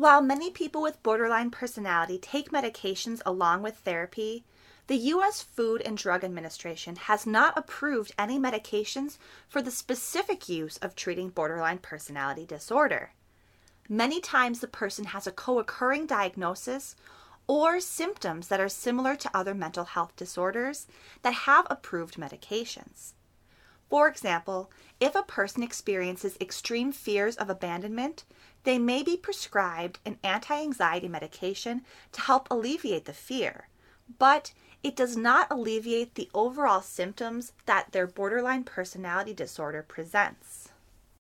While many people with borderline personality take medications along with therapy, the U.S. Food and Drug Administration has not approved any medications for the specific use of treating borderline personality disorder. Many times the person has a co-occurring diagnosis or symptoms that are similar to other mental health disorders that have approved medications. For example, if a person experiences extreme fears of abandonment, they may be prescribed an anti-anxiety medication to help alleviate the fear, but it does not alleviate the overall symptoms that their borderline personality disorder presents.